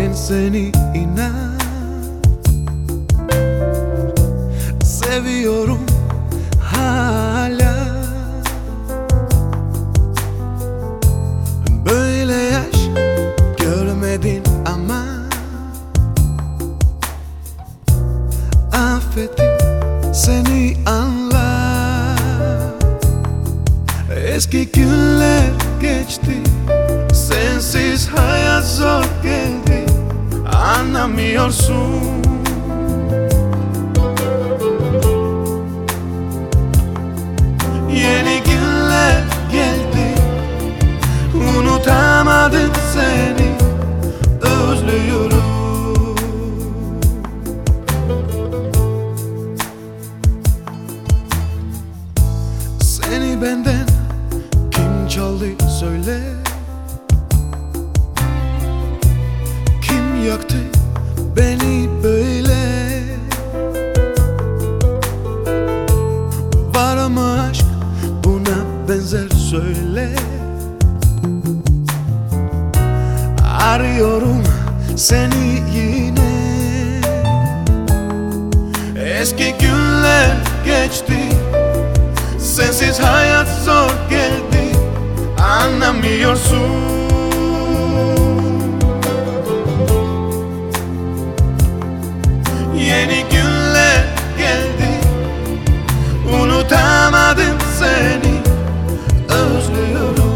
Ben seni inan seviyorum hala. Böyle yaş görmedin ama affettim seni anla. Eski günler geçti, sensiz hayat zor geldi, anlamıyorsun. Yeni günler geldi, unutamadım seni, özlüyorum. Seni benden kim çaldı söyle, kim yaktı beni böyle? Var mı aşk buna benzer söyle. Arıyorum seni yine. Eski günler geçti, sensiz hayat zor geldi, anlamıyorsun. Yeni günler geldi, unutamadım seni, özlüyorum.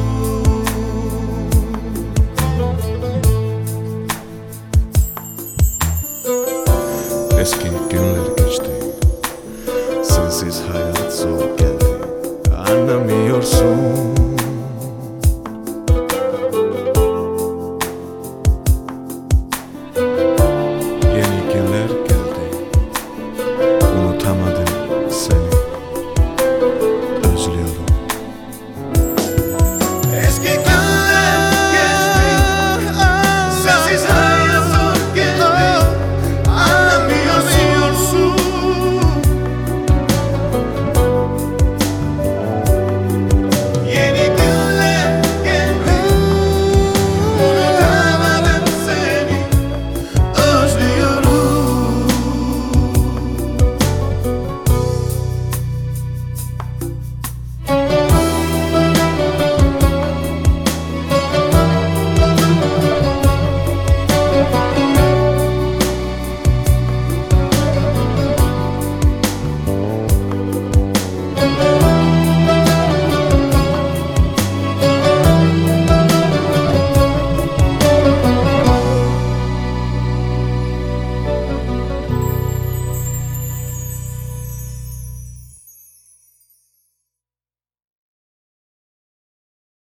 Eski günler